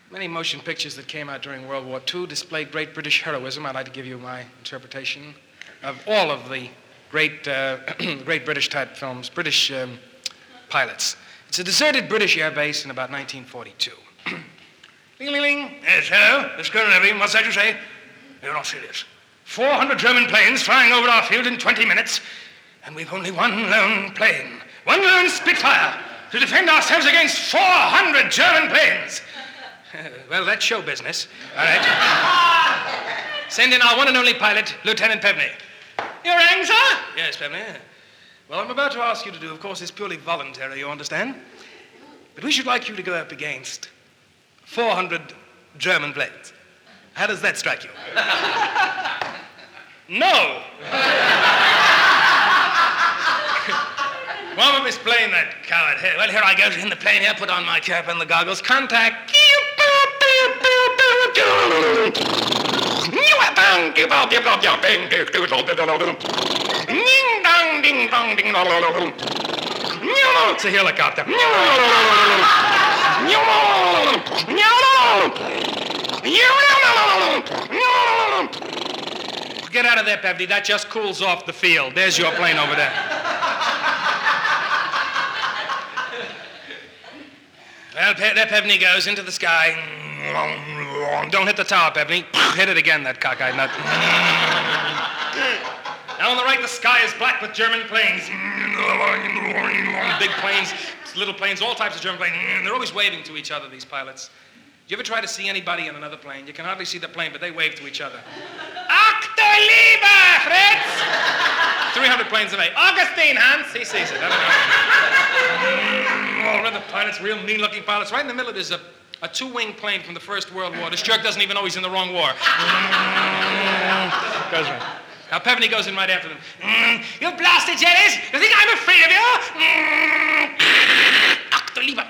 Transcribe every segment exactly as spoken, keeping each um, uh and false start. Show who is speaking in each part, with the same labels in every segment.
Speaker 1: Many motion pictures that came out during World War Two displayed great British heroism. I'd like to give you my interpretation of all of the great, uh, great British-type films, British um, pilots. It's a deserted British air base in about nineteen forty-two. Ling-ling-ling.
Speaker 2: Yes, hello? Miss Colonel Evans, what's that you say? You're not serious. four hundred German planes flying over our field in twenty minutes, and we've only one lone plane, one lone Spitfire, to defend ourselves against four hundred German planes.
Speaker 1: Well, that's show business. All right. Send in our one and only pilot, Lieutenant Pevney.
Speaker 2: Your rang, sir?
Speaker 1: Yes, Pevney. Well, I'm about to ask you to do, of course, is purely voluntary, you understand? But we should like you to go up against four hundred German planes. How does that strike you?
Speaker 2: No.
Speaker 1: Well, explain that, coward. Hey, well, here I go in the plane here, put on my cap and the goggles. Contact. It's a helicopter. Get out of there, Pevney. That just cools off the field. There's your plane over there. Well, Pe- there Pevney goes into the sky. Don't hit the tower, Pevney. Hit it again, that cockeyed nut. Now on the right, the sky is black with German planes. Big planes, little planes, all types of German planes. They're always waving to each other, these pilots. Do you ever try to see anybody in another plane? You can hardly see the plane, but they wave to each other. Achte Liebe, Fritz! three hundred planes away. Augustine, Hans! He sees it. All other pilots, real mean-looking pilots. Right in the middle, there's a, a two-wing plane from the First World War. This jerk doesn't even know he's in the wrong war. Goes right. Now, Pevney goes in right after them. Mm, you blasted jellies! You think I'm afraid of you? Mm, Achte Liebe.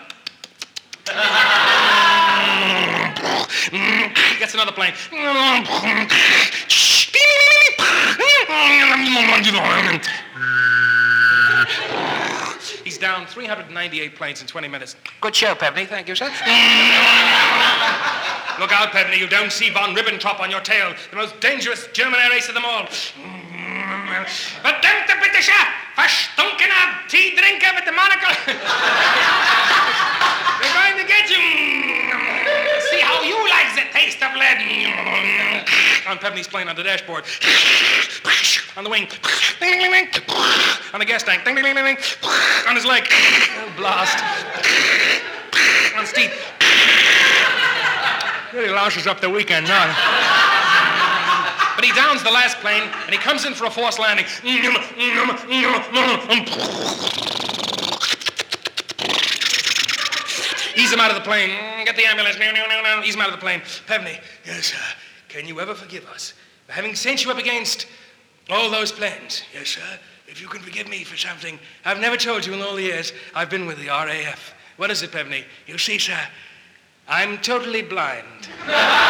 Speaker 1: He gets another plane. He's down three hundred ninety-eight planes in twenty minutes. Good show, Pevney. Thank you, sir. Look out, Pevney. You don't see von Ribbentrop on your tail. The most dangerous German air ace of them all. Verdammte Britischer! Verstunkener Tea-Drinker with the monocle! We're going to get you! See how you like the taste of lead! On Pevney's plane on the dashboard. On the wing. On the gas tank. On his leg. Oh, blast. On his teeth. Really louses up the weekend, no? But he downs the last plane, and he comes in for a forced landing. Ease him out of the plane. Get the ambulance. Ease him out of the plane. Pevney. Yes, sir. Can you ever forgive us for having sent you up against all those planes? Yes, sir. If you can forgive me for something I've never told you in all the years I've been with the R A F. What is it, Pevney? You see, sir, I'm totally blind.